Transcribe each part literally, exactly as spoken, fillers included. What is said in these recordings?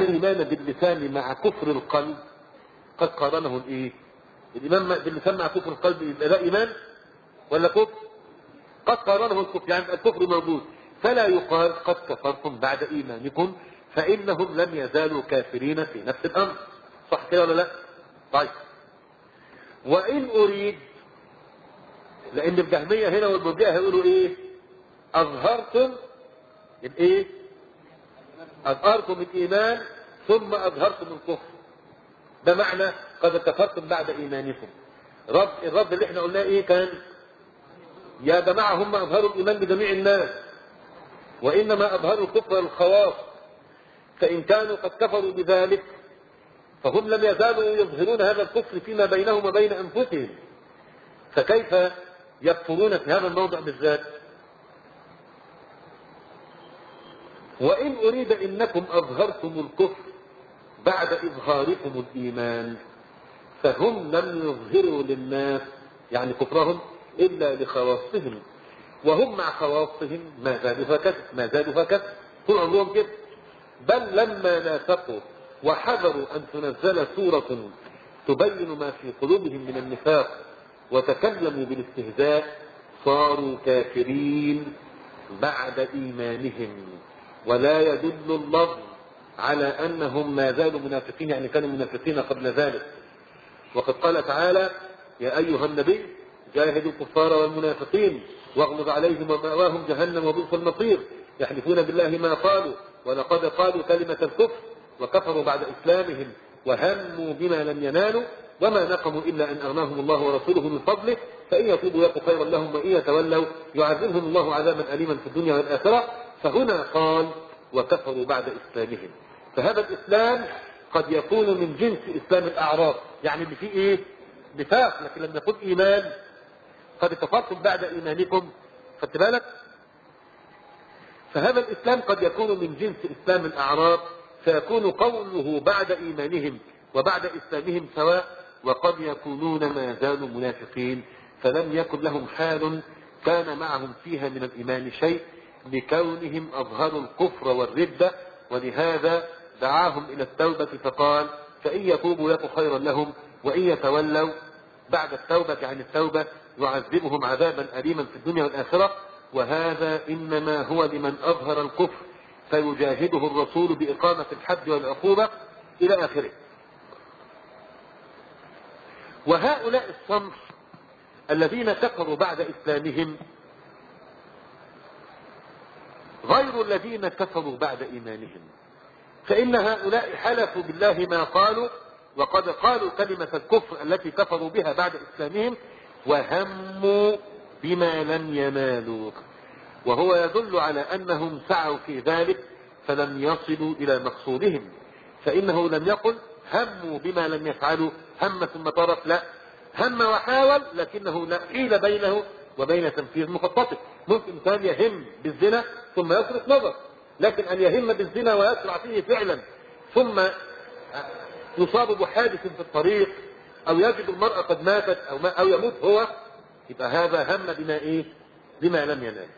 الإيمان باللسان مع كفر القلب قد قارنه الإيه؟ الإيمان باللسان مع كفر القلب يبقى ده إيمان ولا كفر؟ قد قارنه الكفر، يعني الكفر موجود، فلا يقال قد كفرتم بعد إيمانكم، فإنهم لم يزالوا كافرين في نفس الأمر. صح كده ولا لا؟ طيب، وإن أريد، لأن الجهمية هنا والمرجئة هيقولوا إيه؟ أظهرتم الإيه؟ أظهرتم الإيمان ثم أظهرتم الكفر، ده معنى قد كفرتم بعد إيمانكم. رد الرد اللي احنا قلناه إيه كان؟ يا جماعة هم أظهروا الإيمان بجميع الناس، وإنما أظهروا الكفر للخواص، فإن كانوا قد كفروا بذلك فهم لم يزالوا يظهرون هذا الكفر فيما بينهم وبين أنفسهم، فكيف يكفرون في هذا الموضع بالذات؟ وإن أريد إنكم أظهرتم الكفر بعد إظهاركم الإيمان، فهم لم يظهروا للناس يعني كفرهم إلا لخواصهم، وهم مع خواصهم ما زادوا هكذا ما زادوا هكذا طول عمرهم كده، بل لما نافقوا وحذروا أن تنزل سورة تبين ما في قلوبهم من النفاق وتكلموا بالاستهزاء صاروا كافرين بعد إيمانهم. ولا يدل اللفظ على أنهم ما زالوا منافقين، يعني كانوا منافقين قبل ذلك. وقد قال تعالى: يا أيها النبي جاهدوا الكفار والمنافقين واغلظ عليهم ومأواهم جهنم وبئس المصير، يحلفون بالله ما قالوا ولقد قالوا كلمة الكفر وكفروا بعد إسلامهم وهموا بما لم ينالوا وما نقموا إلا أن أغناهم الله ورسوله من فضله فإن يتوبوا يك خيرا لهم وإن يتولوا يعذبهم الله عذابا أليما في الدنيا والآخرة. فهنا قال وكفروا بعد إسلامهم، فهذا الإسلام قد يكون من جنس إسلام الأعراب، يعني اللي فيه إيه؟ نفاق، لكن لما يقول إيمان قد كفرتم بعد إيمانكم، خدت بالك؟ فهذا الإسلام قد يكون من جنس إسلام الأعراب، فيكون قوله بعد إيمانهم وبعد إسلامهم سواء، وقد يكونون ما زالوا منافقين فلم يكن لهم حال كان معهم فيها من الإيمان شيء لكونهم أظهروا الكفر والردة، ولهذا دعاهم إلى التوبة فقال: فإن يتوبوا يك خيرا لهم وإن يتولوا بعد التوبة عن التوبة يعذبهم عذابا أليما في الدنيا والآخرة. وهذا إنما هو لمن أظهر الكفر فيجاهده الرسول بإقامة الحد والعقوبة إلى آخره. وهؤلاء الصنف الذين كفروا بعد إسلامهم غير الذين كفروا بعد إيمانهم، فإن هؤلاء حلفوا بالله ما قالوا وقد قالوا كلمة الكفر التي كفروا بها بعد إسلامهم وهموا بما لم ينالوا، وهو يدل على أنهم سعوا في ذلك فلم يصلوا إلى مقصودهم، فإنه لم يقل هموا بما لم يفعلوا هم ثم ترك، لا، هم وحاول لكنه لا حيل بينه وبين تنفيذ مخططه. ممكن كان يهم بالزنا ثم يصرف نظر، لكن أن يهم بالزنا ويسرع فيه فعلا ثم يصاب بحادث في الطريق أو يجد المرأة قد ماتت أو, ما أو يموت هو، يبقى هذا هم بما إيه؟ بما لم ينال.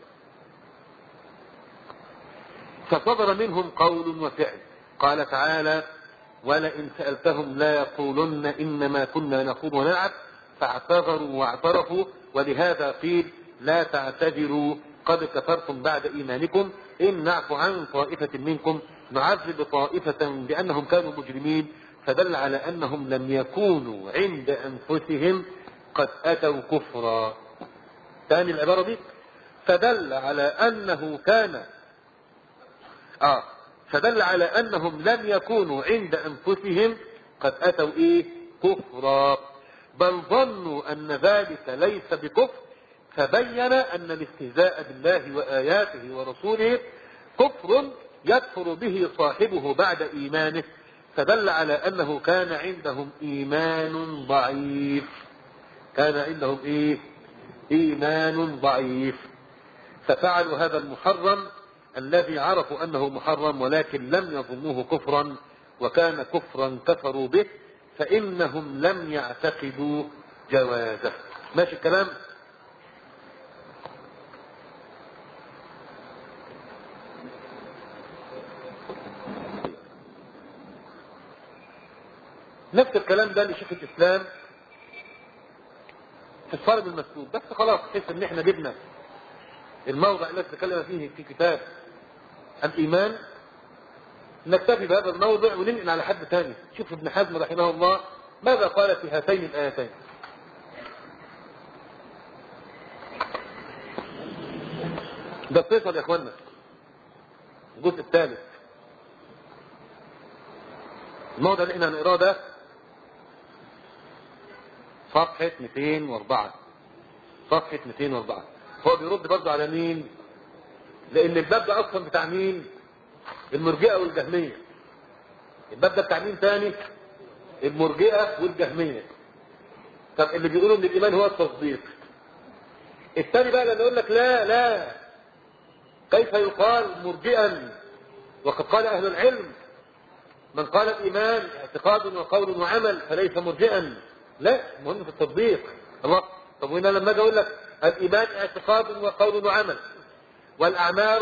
فصدر منهم قول وفعل. قال تعالى: ولئن سألتهم لا يقولن إنما كنا نخوض ونلعب، فاعتذروا واعترفوا. ولهذا قيل: لا تعتذروا قد كفرتم بعد إيمانكم إن نعفو عن طائفة منكم نعذب طائفة بأنهم كانوا مجرمين، فدل على أنهم لم يكونوا عند أنفسهم قد أتوا كفرا. ثاني العبارة دي، فدل على أنه كان آه فدل على أنهم لم يكونوا عند أنفسهم قد أتوا إيه؟ كفرا، بل ظنوا أن ذلك ليس بكفر، فبين أن الاستهزاء بالله وآياته ورسوله كفر يكفر به صاحبه بعد إيمانه، فدل على أنه كان عندهم إيمان ضعيف. كان عندهم إيه؟ إيمان ضعيف، ففعلوا هذا المحرم الذي عرفوا أنه محرم ولكن لم يظنوه كفرا، وكان كفرا كفروا به، فإنهم لم يعتقدوا جوازه. ماشي الكلام؟ نفس الكلام ده لشيخ الاسلام في الصارم المسلول. بس خلاص بحيث ان احنا جبنا الموضع الذي تكلم فيه في كتاب الايمان، نكتفي بهذا الموضع وننقل على حد ثاني. شوف ابن حزم رحمه الله ماذا قال في هاتين الايتين. ده فيصل يا اخوانا، الجزء الثالث. الموضع اللي احنا هنقراه ده صفحة مئتين وأربعة، صفحة مئتين وأربعة. هو بيرد برضه على مين؟ لان الباب ده اصلا بتاع مين؟ المرجئة والجهمية. الباب ده بتاع مين تاني؟ المرجئة والجهمية. طب اللي بيقولوا ان الايمان هو التصديق. الثاني بقى لما يقول لك لا لا، كيف يقال مرجئا وقد قال اهل العلم من قال الايمان اعتقاد وقول وعمل فليس مرجئا. لا، مهم في التطبيق. الله، طب وهنا لما اجي اقول لك الايمان اعتقاد وقول وعمل والاعمال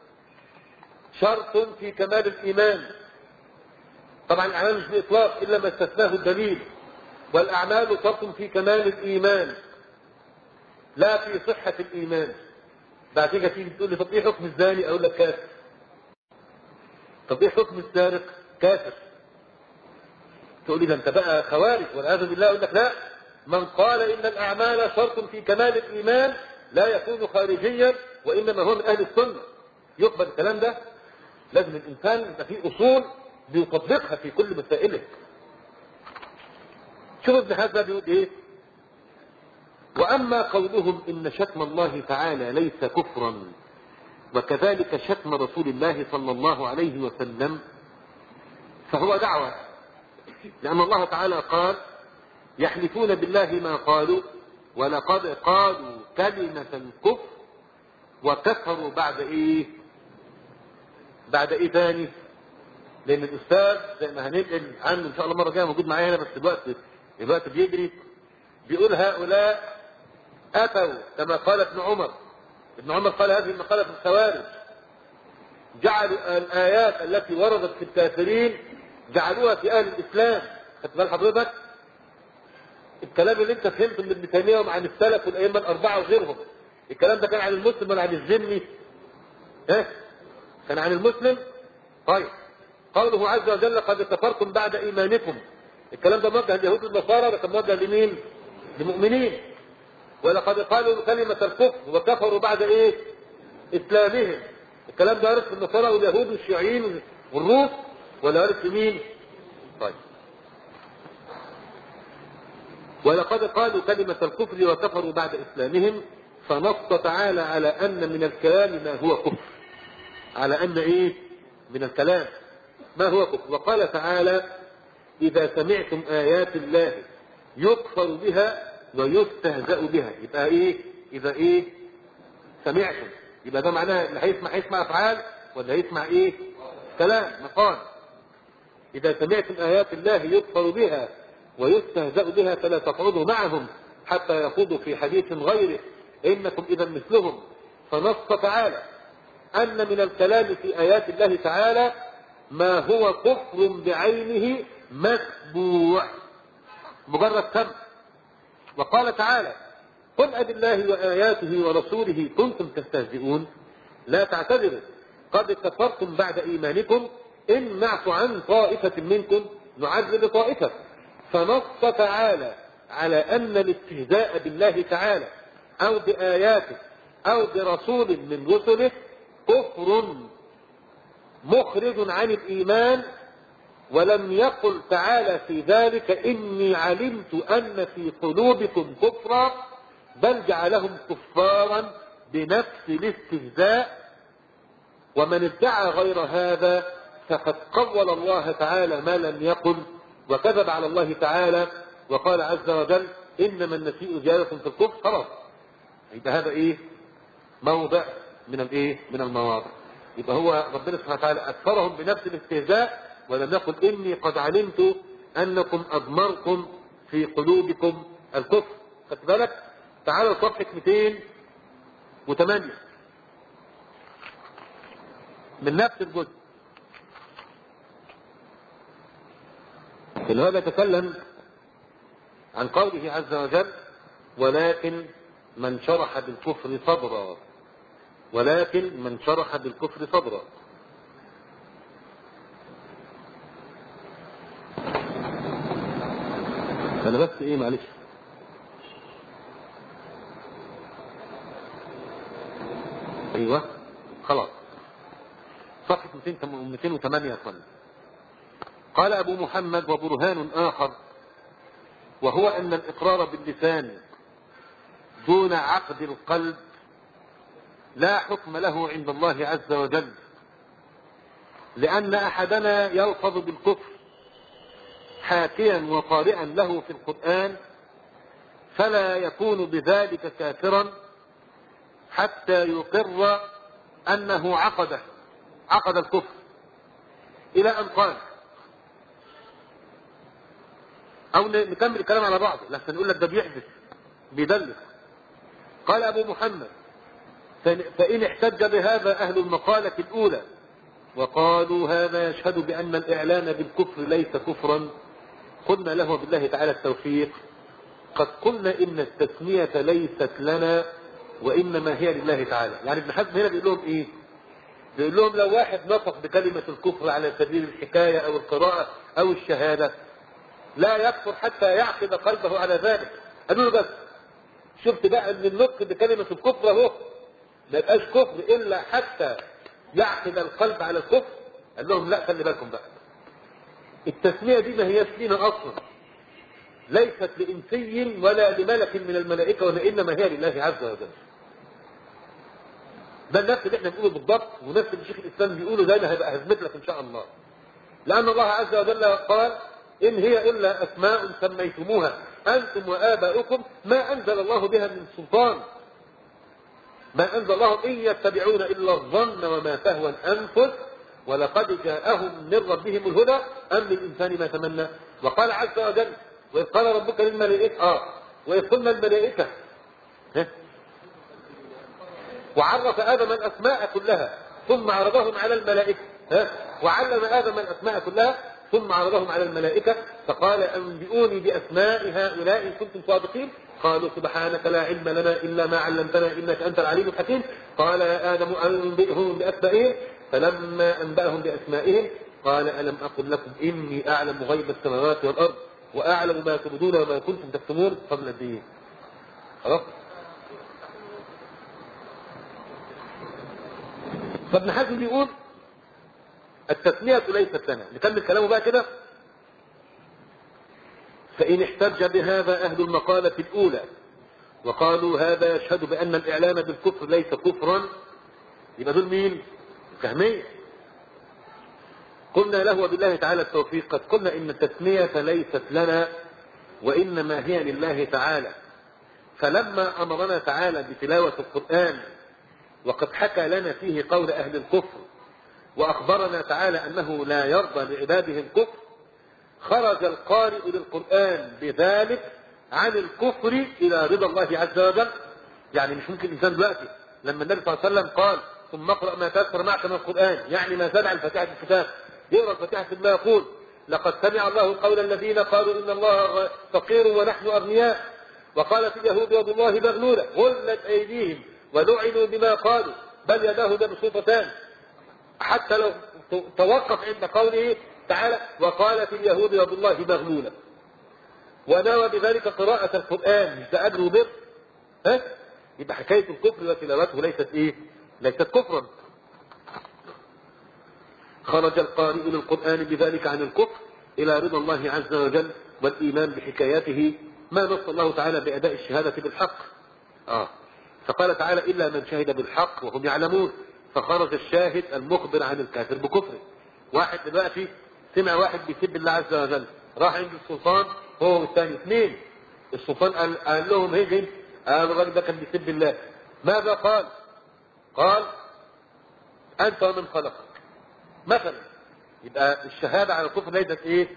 شرط في كمال الايمان، طبعا الاعمال مش باطلاق الا ما استثناه الدليل، والاعمال شرط في كمال الايمان لا في صحة الايمان. بعد كده تيجي تقول لي طب ايه حكم الزاني؟ اقول لك كافر. طب ايه حكم السارق؟ كافر. تقول لي ده انت بقى خوارج والعياذ بالله. اقول لك لا، من قال ان الاعمال شرط في كمال الايمان لا يكون خارجيا وانما هو من اهل السنه. يقبل الكلام ده؟ لازم الانسان يبقى فيه اصول بيطبقها في كل مسائله. شوف ابن حزم بيقول ايه: واما قولهم ان شتم الله تعالى ليس كفرا وكذلك شتم رسول الله صلى الله عليه وسلم فهو دعوة، لأن الله تعالى قال يحلفون بالله ما قالوا ولقد قالوا كلمة الكفر وكفروا بعد ايه؟ بعد ايه ثاني؟ لأن الأستاذ زي ما هننقل عنه إن شاء الله مرة جاية موجود معايا هنا، بس دلوقتي دلوقتي بيجري، بيقول هؤلاء أتوا كما قال ابن عمر. ابن عمر قال هذه المقالة في الخوارج، جعلوا الآيات التي وردت في الكافرين جعلوها في أهل الإسلام. خدت بال حضرتك؟ الكلام اللي أنت فهمته من ابن تيمية وعن السلف والأئمة الأربعة وغيرهم، الكلام ده كان عن المسلم ولا عن الذمي؟ ها؟ كان عن المسلم؟ طيب، قوله عز وجل قد كفرتم بعد إيمانكم، الكلام ده موجه لليهود والنصارى، ده كان موجه لمين؟ للمؤمنين. ولقد قالوا كلمة الكفر وكفروا بعد إيه؟ إسلامهم، الكلام ده عرف النصارى واليهود والشيوعيين والروس ولا عرف مين؟ طيب، ولقد قالوا كلمة الكفر وكفروا بعد إسلامهم، فنص تعالى على أن من الكلام ما هو كفر، على أن إيه؟ من الكلام ما هو كفر. وقال تعالى إذا سمعتم آيات الله يكفر بها ويستهزأ بها، يبقى إيه؟ إذا إيه؟ سمعتم، يبقى ده معناه اللي هيسمع هيسمع أفعال ولا هيسمع إيه؟ كلام، مقال. إذا سمعتم آيات الله يكفر بها ويستهزأ بها فلا تقعدوا معهم حتى يخوضوا في حديث غيره إنكم إذا مثلهم. فنص تعالى أن من الكلام في آيات الله تعالى ما هو كفر بعينه متبوع، مجرد سمع. وقال تعالى قل أب الله وآياته ورسوله كنتم تستهزئون لا تعتذروا قد كفرتم بعد إيمانكم إن نعفو عن طائفة منكم نعذب طائفة. فنص تعالى على أن الاستهزاء بالله تعالى أو بآياته أو برسول من رسله كفر مخرج عن الإيمان، ولم يقل تعالى في ذلك إني علمت أن في قلوبكم كفرا، بل جعلهم كفارا بنفس الاستهزاء. ومن ادعى غير هذا فقد قول الله تعالى ما لم يقل وكذب على الله تعالى، وقال عز وجل إنما النسيء زيادة في الكفر. خلاص، يبقى هذا إيه؟ موضع من الإيه؟ من المواضع. يبقى هو ربنا سبحانه وتعالى أكثرهم بنفس الاستهزاء، ولم يقل إني قد علمت أنكم أضمرتم في قلوبكم الكفر. خدت بالك؟ تعالوا صفحة مئتين وثمانية من نفس الجزء. إن هذا يتكلم عن قوله عز وجل ولكن من شرح بالكفر صدرا، ولكن من شرح بالكفر صدرا. أنا بس إيه معلش أيوة خلاص صفحة مئتين وثمانية يا فندم. قال أبو محمد وبرهان آخر وهو أن الإقرار باللسان دون عقد القلب لا حكم له عند الله عز وجل، لأن أحدنا يلفظ بالكفر حاكيا وقارئا له في القرآن فلا يكون بذلك كافرا حتى يقر أنه عقده عقد الكفر، إلى أن قال أو نكمل الكلام على بعض لحسن نقول لك ده بيحدث بيدلس. قال أبو محمد فإن احتج بهذا أهل المقالة الأولى وقالوا هذا يشهد بأن الإعلان بالكفر ليس كفرا قلنا له بالله تعالى التوفيق قد قلنا إن التسمية ليست لنا وإنما هي لله تعالى. يعني ابن حزم هنا بيقول لهم إيه؟ بيقول لهم لو واحد نطق بكلمة الكفر على سبيل الحكاية أو القراءة أو الشهادة لا يكفر حتى يعقد قلبه على ذلك. قالوا له بس شفت بقى ان النطق بكلمة الكفر اهو ما يبقاش كفر الا حتى يعقد القلب على الكفر. قال لهم لا خلي بالكم بقى التسمية دي ما هيش لينا اصلا، ليست لانسي ولا لملك من الملائكة وانما هي لله عز وجل. ده النفس اللي احنا بنقوله بالضبط ونفس اللي شيخ الاسلام بيقوله ده اللي هيبقى هزمت لك ان شاء الله. لان الله عز وجل قال إن هي إلا أسماء سميتموها أنتم وآباؤكم ما أنزل الله بها من سلطان، ما أنزل الله إن يتبعون إلا الظن وما تهوى الأنفس ولقد جاءهم من ربهم الهدى أم للإنسان ما تمنى. وقال عز وجل وإذ قال ربك للملائكة آه وإذ قلنا الملائكة وعرف آدم الأسماء كلها ثم عرضهم على الملائكة وعلم آدم الأسماء كلها ثم عرضهم على الملائكة فقال أنبئوني بأسماء هؤلاء إن كنتم صادقين قالوا سبحانك لا علم لنا إلا ما علمتنا إنك أنت العليم الحكيم. قال يا آدم أنبئهم بأسمائهم فلما أنبأهم بأسمائهم قال ألم أقل لكم إني أعلم غيب السماوات والأرض وأعلم ما تبدون وما كنتم تكتمون قبل الدين. خلاص. فابن حزم بيقول التسمية ليست لنا. نكمل كلامه بقى كده. فإن احتج بهذا أهل المقالة الأولى وقالوا هذا يشهد بأن الإعلان بالكفر ليس كفرا يبقى دول مين؟ فهمية. قلنا له وبالله تعالى التوفيق قد قلنا إن التسمية ليست لنا وإنما هي لله تعالى. فلما أمرنا تعالى بتلاوة القرآن وقد حكى لنا فيه قول أهل الكفر وأخبرنا تعالى أنه لا يرضى لعباده الكفر خرج القارئ للقرآن بذلك عن الكفر إلى رضا الله عز وجل. يعني مش ممكن الإنسان دلوقتي لما النبي صلى الله عليه وسلم قال ثم اقرأ ما تيسر معك من القرآن يعني ما زاد عن فاتحة الكتاب يقرأ الفاتحة ثم يقول لقد سمع الله قول الذين قالوا إن الله فقير ونحن أغنياء وقالت اليهود يد الله مغلولة غلت أيديهم ولعنوا بما قالوا بل يداه مبسوطتان حتى لو توقف عند قوله تعالى وقالت اليهود يد الله مغلولة ونوى بذلك قراءة القرآن مش ده أجر وبر ها يبقى حكاية الكفر وتلاوته ليست إيه؟ ليست كفرا. خرج القارئ للقرآن بذلك عن الكفر إلى رضا الله عز وجل والإيمان بحكاياته ما نص الله تعالى بأداء الشهادة بالحق. آه. فقال تعالى إلا من شهد بالحق وهم يعلمون فخرج الشاهد المخبر عن الكافر بكفره. واحد دلوقتي سمع واحد بيسب الله عز وجل راح عند السلطان هو والثاني اثنين السلطان قال, قال لهم هيجن قال الراجل ده كان بيسب الله ماذا قال؟ قال أنت ومن خلقك مثلا. يبقى الشهادة على الكفر ليست ايه؟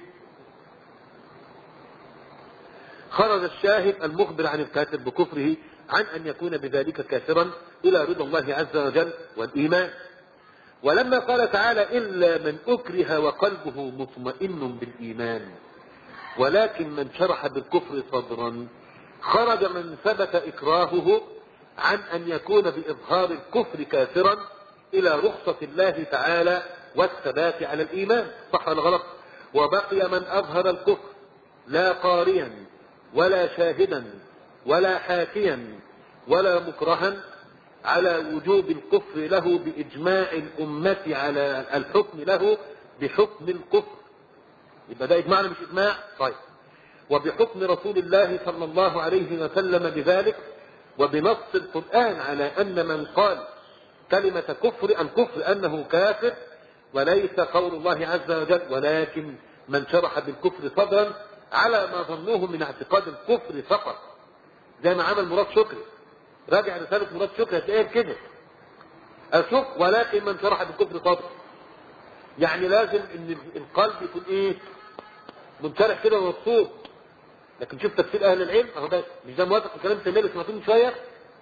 خرج الشاهد المخبر عن الكافر بكفره عن أن يكون بذلك كافرا إلى رضا الله عز وجل والإيمان. ولما قال تعالى إلا من أكره وقلبه مطمئن بالإيمان ولكن من شرح بالكفر صدرا خرج من ثبت إكراهه عن أن يكون بإظهار الكفر كافرا إلى رخصة الله تعالى والثبات على الإيمان. صح ولا غلط؟ وبقي من أظهر الكفر لا قاريا ولا شاهدا ولا حاكيا ولا مكرها على وجوب الكفر له بإجماع الأمة على الحكم له بحكم الكفر. يبقى ده إجماع مش إجماع؟ طيب. وبحكم رسول الله صلى الله عليه وسلم بذلك، وبنص القرآن على أن من قال كلمة كفر الكفر أنه كافر، وليس قول الله عز وجل ولكن من شرح بالكفر صدرا على ما ظنوه من اعتقاد الكفر فقط، زي ما عمل مراد شكري. راجع رسالة مراد شكري هتلاقيها كده، أشوف ولكن من شرح بالكفر صدرا، يعني لازم ان القلب يكون ايه منشرح كده ومبسوط. لكن شوف تفسير اهل العلم اهو، ده مش ده موافق الكلام التاني اللي سمعتوه من شويه.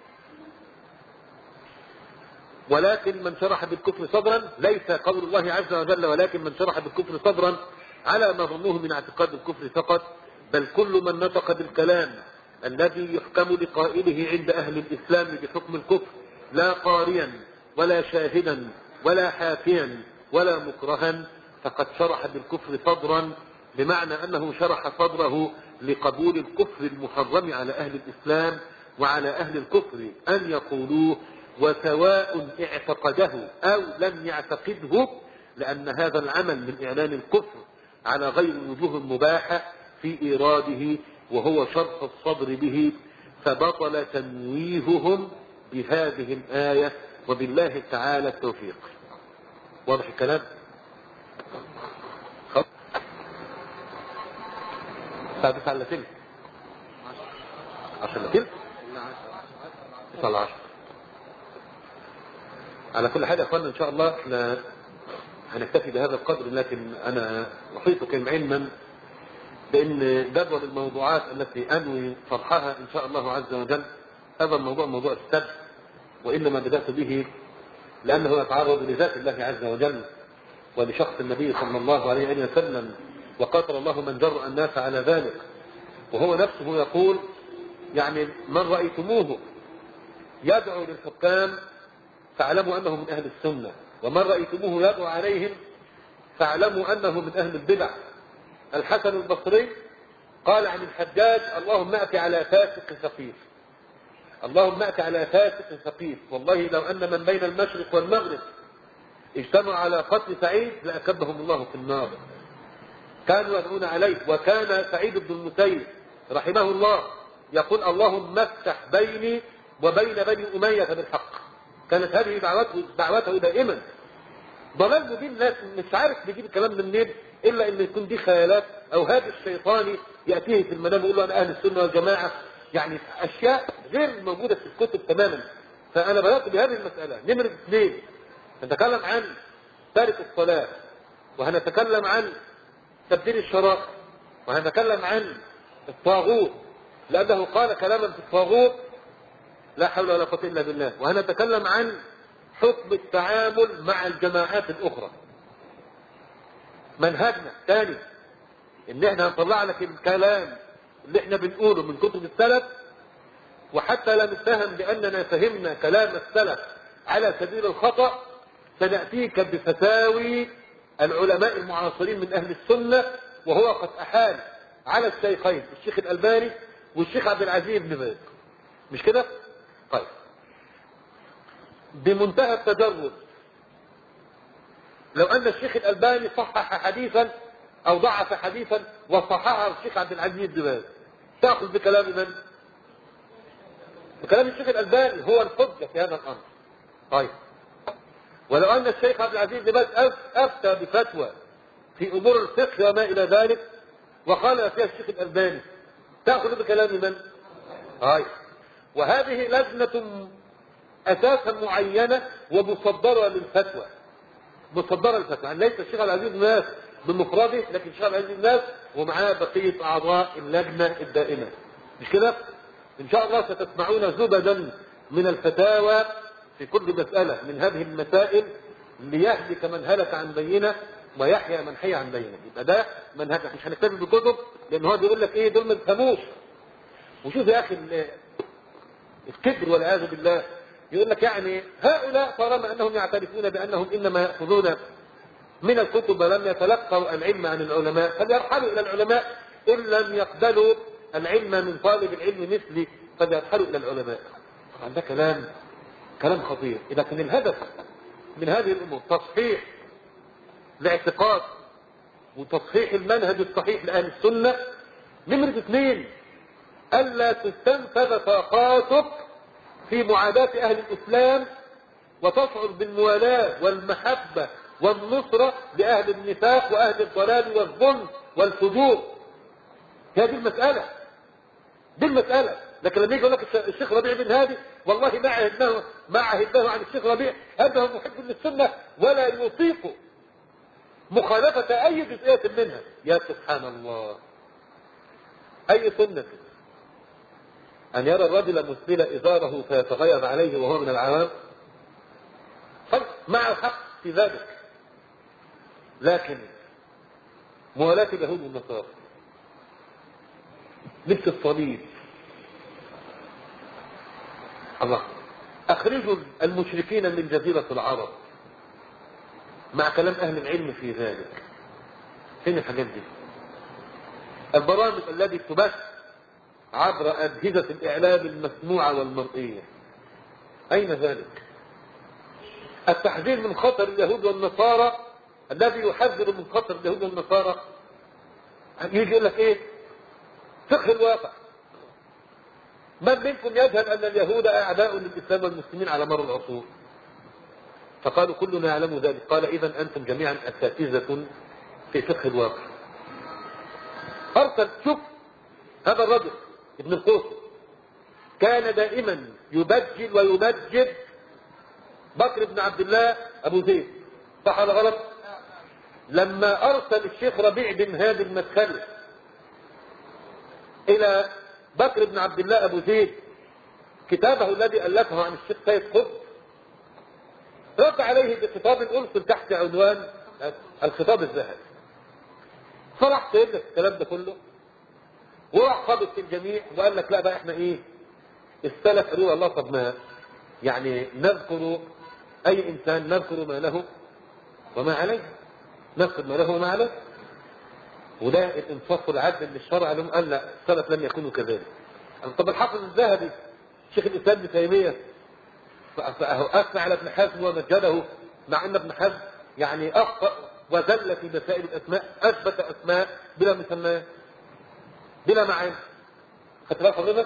ولكن من شرح بالكفر صدرا ليس قول الله عز وجل ولكن من شرح بالكفر صدرا على ما ظنوه من اعتقاد الكفر فقط، بل كل من نطق بالكلام الذي يحكم لقائله عند اهل الاسلام بحكم الكفر لا قاريا ولا شاهدا ولا حاكيا ولا مكرها فقد شرح بالكفر صدرا، بمعنى انه شرح صدره لقبول الكفر المحرم على اهل الاسلام وعلى اهل الكفر ان يقولوه، وسواء اعتقده او لم يعتقده، لان هذا العمل من اعلان الكفر على غير وجوه مباحة في ايراده وهو شرح الصدر به، فبطل تنويههم بهذه الآية، وبالله تعالى التوفيق. واضح الكلام؟ خلاص الساعة تسعة الا تلت عشرة الا تلت تسعة الا عشرة. على كل حال يا اخوانا ان شاء الله احنا هنكتفي بهذا القدر، لكن انا احيطكم علما بان جدول الموضوعات التي انوي طرحها ان شاء الله عز وجل هذا الموضوع موضوع السبت، وانما بدات به لانه يتعرض لذات الله عز وجل ولشخص النبي صلى الله عليه وسلم، وقاتل الله من جرأ الناس على ذلك. وهو نفسه يقول يعني من رأيتموه يدعو للحكام فاعلموا انه من اهل السنة، ومن رأيتموه يدعو عليهم فاعلموا انه من اهل البدع. الحسن البصري قال عن الحجاج اللهم ائت على فاسق ثقيف، اللهم ائت على فاسق ثقيف، والله لو ان من بين المشرق والمغرب اجتمعوا على قتل سعيد لاكبهم الله في النار. كانوا يدعون عليه. وكان سعيد بن المسيب رحمه الله يقول اللهم افتح بيني وبين بني اميه بالحق. كانت هذه دعوته دعوته دائما. ضلال مبين، ناس مش عارف بيجيب الكلام ده منين الا ان يكون دي خيالات او هذا الشيطاني ياتيه في المنام ويقول له انا اهل السنه والجماعه، يعني اشياء غير موجوده في الكتب تماما. فانا بدات بهذه المساله. نمره اثنين نتكلم عن تارك الصلاه، وهنتكلم عن تبديل الشرائع، وهنتكلم عن الطاغوت لانه قال كلاما في الطاغوت لا حول ولا قوه الا بالله، وهنتكلم عن حكم التعامل مع الجماعات الاخرى. منهجنا ثاني ان احنا هنطلع لك الكلام اللي احنا بنقوله من كتب السلف، وحتى لا نتهم باننا فهمنا كلام السلف على سبيل الخطأ سنأتيك بفتاوي العلماء المعاصرين من اهل السنة، وهو قد احال على الشيخين الشيخ الالباني والشيخ عبد العزيز بن باز. مش كده؟ طيب بمنتهى التجرد لو ان الشيخ الالباني صحح حديثا او ضعف حديثا وصححه الشيخ عبد العزيز بن باز، تاخذ بكلام من؟ بكلام الشيخ الالباني، هو الحجه في هذا الامر. طيب ولو ان الشيخ عبد العزيز بن باز افتى بفتوى في امور الفقه وما الى ذلك وقال فيها الشيخ الالباني، تاخذ بكلام من؟ طيب وهذه لجنه اساسا معينه ومصدره للفتوى، مصدره للفتوى، يعني ليس الشيخ عبد العزيز بن باز بمفرده، لكن الشيخ عبد العزيز بن باز ومعاه بقيه اعضاء اللجنه الدائمه. مش كده؟ ان شاء الله ستسمعون زبدا من الفتاوى في كل مساله من هذه المسائل ليهلك من هلك عن بينه ويحيى من حي عن بينه. يبقى ده منهج، مش هنكتفي بالكتب لان هو بيقول لك ايه دول ما بيفهموش. وشوف يا اخي الكبر والعياذ بالله، يقول لك يعني هؤلاء طالما انهم يعترفون بانهم انما ياخذون من الكتب ولم يتلقوا العلم عن العلماء فليرحلوا الى العلماء، ان لم يقبلوا العلم من طالب العلم مثلي فليرحلوا الى العلماء. طبعا ده كلام كلام خطير. اذا كان الهدف من هذه الامور تصحيح الاعتقاد وتصحيح المنهج الصحيح لاهل السنه، نمرة اثنين الا تستنفذ طاقاتك في معاداة اهل الاسلام وتشعر بالموالاة والمحبة والنصرة لأهل النفاق وأهل الضلال والظلم والفجور. هذه المسألة دي المسألة. لكن لما يجي يقول لك الشيخ ربيع بن هادي والله ما عهدناه ما عهدناه عن الشيخ ربيع أنه محب للسنة ولا يطيق مخالفة أي جزئية منها، يا سبحان الله. أي سنة أن يرى الرجل مسبل إزاره فيتغير عليه وهو من العوام؟ مع الحق في ذلك، لكن موالاة اليهود والنصارى، لبس الصليب، الله، اخرجوا المشركين من جزيرة العرب، مع كلام اهل العلم في ذلك. فين الحاجات دي؟ البرامج التي تبث عبر اجهزة الاعلام المسموعة والمرئية، اين ذلك؟ التحذير من خطر اليهود والنصارى، الذي يحذر من خطر اليهود والنصارى يجي يقول لك ايه؟ فقه الواقع. من منكم يجهل ان اليهود اعداء للاسلام والمسلمين على مر العصور؟ فقالوا كلنا يعلم ذلك. قال اذا انتم جميعا اساتذة في فقه الواقع. ارسل، شوف هذا الرجل ابن القوسي كان دائما يبجل ويمجد بكر بن عبد الله ابو زيد، صح ولا غلط؟ لما ارسل الشيخ ربيع بن هادي المدخلي الى بكر بن عبد الله ابو زيد كتابه الذي الفه عن الشيخ سيد قطب، رد عليه بخطاب ارسل تحت عنوان الخطاب الذهبي. فراح سيد لك الكلام ده كله وراح خابط في الجميع وقال لك لا بقى احنا ايه؟ السلف قالوا الله طب ما يعني نذكر اي انسان نذكر ما له وما عليه، نذكر ما له وما عليه. وده الانصاف والعدل اللي الشرع لهم قال لا السلف لم يكونوا كذلك. طب الحافظ الذهبي شيخ الاسلام ابن تيميه اثنى على ابن حزم ومجده، مع ان ابن حزم يعني اخطا وزل في مسائل الاسماء، اثبت اسماء بلا مسميات بلا معاني. خدت بالك حضرتك؟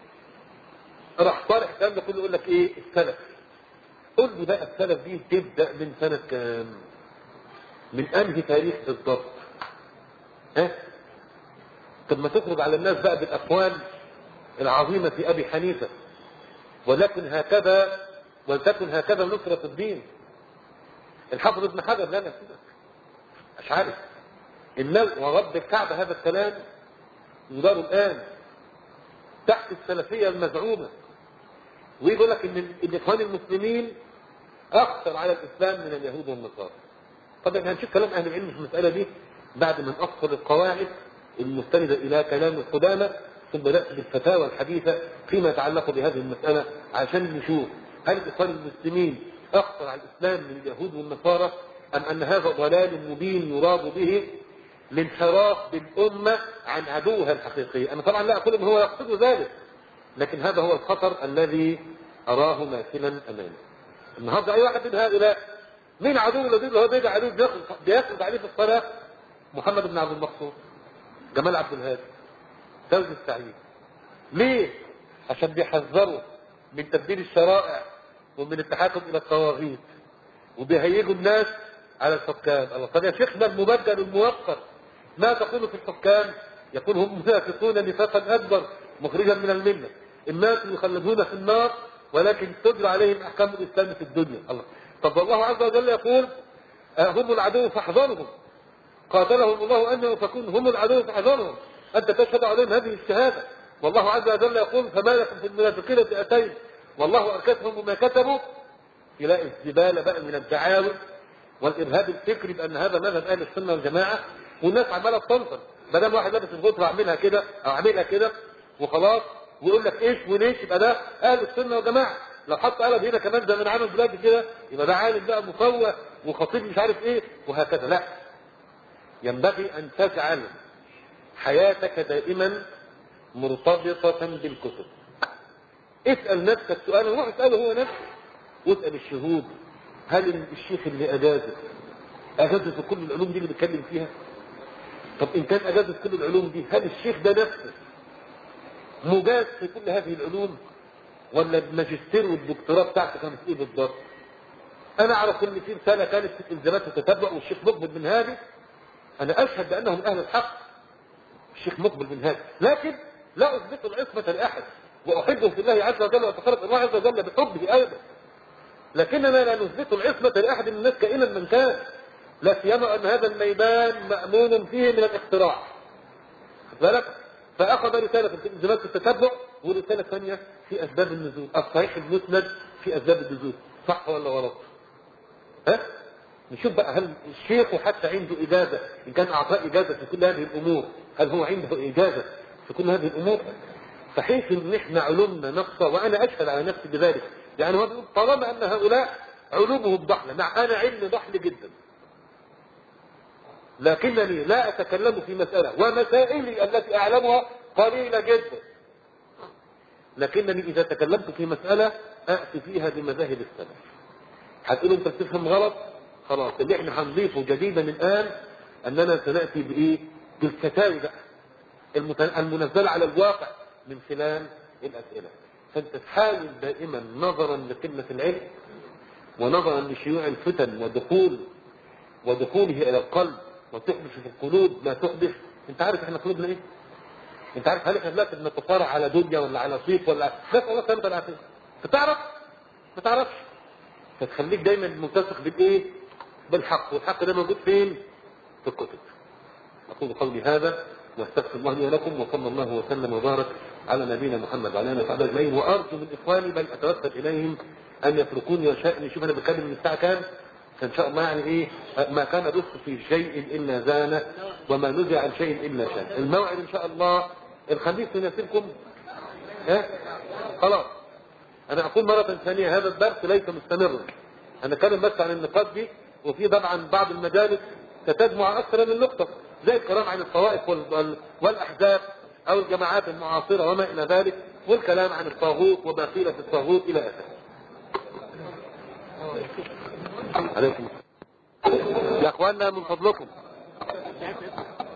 راح طارح الكلام ده كله يقول لك ايه؟ السلف. قول لي بقى السلف دي تبدا من سنه كام؟ من انهي تاريخ بالضبط؟ ها؟ طب ما تخرج على الناس بقى بالاقوال العظيمه في ابي حنيفه، ولكن هكذا ولتكن هكذا نصرة الدين. الحافظ ابن حجر لا لا مش عارف النوع ورب الكعبة هذا الكلام يدار الآن تحت السلفية المزعومة، ويقول لك ان الاخوان المسلمين اخطر على الاسلام من اليهود والنصارى. طبعا هنشوف كلام اهل العلم في المسألة دي بعد ما نأصل القواعد المستندة الى كلام القدامى، ثم نأتي بالفتاوى الحديثة فيما يتعلق بهذه المسألة عشان نشوف هل الاخوان المسلمين اخطر على الاسلام من اليهود والنصارى، ام ان هذا ضلال مبين يراد به الانحراف بالامه عن عدوها الحقيقي. انا طبعا لا اقول ان هو يقصد ذلك، لكن هذا هو الخطر الذي اراه ماثلا امامي. النهارده اي واحد من هؤلاء مين عدو الذي هو بيدعي عليه بيخرج عليه في الصلاه؟ محمد بن عبد المقصود، جمال عبد الهادي، زوج السعيد. ليه؟ عشان بيحذروا من تبديل الشرائع ومن التحاكم الى الطواغيت، وبيهيجوا الناس على الحكام. الله، طب يا شيخنا المبدل الموقر ما تقول في الحكام؟ يقول هم منافقون نفاقا اكبر مخرجا من المله، الناس يخلدون في النار ولكن تجرى عليهم احكام الاسلام في الدنيا. الله، طب والله عز وجل يقول هم العدو فاحذرهم، قاتلهم الله ان يفكون هم العدو فاحذرهم، انت تشهد عليهم هذه الشهاده. والله عز وجل يقول فما لكم في المنافقين فئتين والله اركسهم بما كتبوا. تلاقي الزباله بقى من الدعاوى والارهاب الفكري بان هذا مذهب اهل السنه والجماعه، والناس عماله تنصر. ما دام واحد لابس الغطره اعملها كده او اعملها كده وخلاص، ويقول لك ايش وليش، يبقى ده اهل السنه والجماعه. لو حط قلم هنا كمان زي ما انا عامل دلوقتي كده، يبقى ده عالم بقى مفوه وخطيب مش عارف ايه وهكذا. لا، ينبغي ان تجعل حياتك دائما مرتبطه بالكتب. اسال نفسك سؤالا، روح اساله هو نفسه، واسال الشهود. هل الشيخ اللي اجازه اجازه في كل العلوم دي اللي بيتكلم فيها؟ طب ان كان اجازه في كل العلوم دي، هل الشيخ ده نفسه مجاز في كل هذه العلوم؟ ولا الماجستير والدكتوراه بتاعته كانت ايه بالضبط؟ انا اعرف ان في رساله كانت في الزامات التتبع والشيخ مقبل من هذه، انا اشهد بانهم اهل الحق، الشيخ مقبل من هذا، لكن لا اثبت العصمه لاحد، واحبه في الله عز وجل واتقرب الله عز وجل بحبه ايضا، لكننا لا نثبت العصمه لاحد من الناس كائنا من كان، لا سيما ان هذا الميدان مامون فيه من الاختراع. خد بالك؟ فاخذ رساله في الزامات التتبع ورساله ثانيه في اسباب النزول، الصحيح المسند في اسباب النزول، صح ولا غلط؟ ها؟ نشوف بقى هل الشيخ حتى عنده اجازه، ان كان اعطاه اجازه في كل هذه الامور، هل هو عنده اجازه في كل هذه الامور؟ صحيح ان احنا علومنا نقصه، وانا اشهد على نفسي بذلك، يعني هو بيقول طالما ان هؤلاء علومهم ضحله، مع انا علمي ضحل جدا، لكنني لا اتكلم في مساله، ومسائلي التي اعلمها قليله جدا، لكنني اذا تكلمت في مساله اتي فيها بمذاهب السلف. هتقولوا انت بتفهم غلط، خلاص اللي احنا هنضيفه جديدا الان اننا سناتي بايه؟ بالفتاوي بقى المنزله على الواقع من خلال الاسئله. فانت تحاول دائما نظرا لقله العلم ونظرا لشيوع الفتن ودخول ودخوله الى القلب وتحدث في القلوب ما تحدث. انت عارف احنا قلوبنا ايه؟ انت عارف هل احنا دلوقتي بنتصارع على دنيا ولا على صيف ولا نسال الله سلامه العافيه؟ بتعرف؟ ما تعرفش. فتخليك دايما ملتصق بالايه؟ بالحق، والحق ده موجود فين؟ في الكتب. اقول قولي هذا واستغفر الله لي ولكم، وصلى الله وسلم وبارك على نبينا محمد وعلى اله وصحبه اجمعين. وارجو من اخواني بل اتوسل اليهم ان يتركوني وشأني. شوف انا بتكلم من الساعه كام؟ فان شاء الله يعني ايه؟ ما كان رزق في شيء الا زانه، وما نزع عن شيء الا شان. الموعد ان شاء الله الخميس يناسبكم؟ ها؟ خلاص. انا اقول مرة ثانية هذا الدرس ليس مستمرا، انا اتكلم بس عن النقاط دي، وفي طبعا بعض المجالس ستجمع اكثر من نقطة، زي الكلام عن الطوائف والاحزاب او الجماعات المعاصرة وما الى ذلك، والكلام عن الطاغوت وما قيل في الطاغوت الى اخره. عليكم يا اخواننا من فضلكم.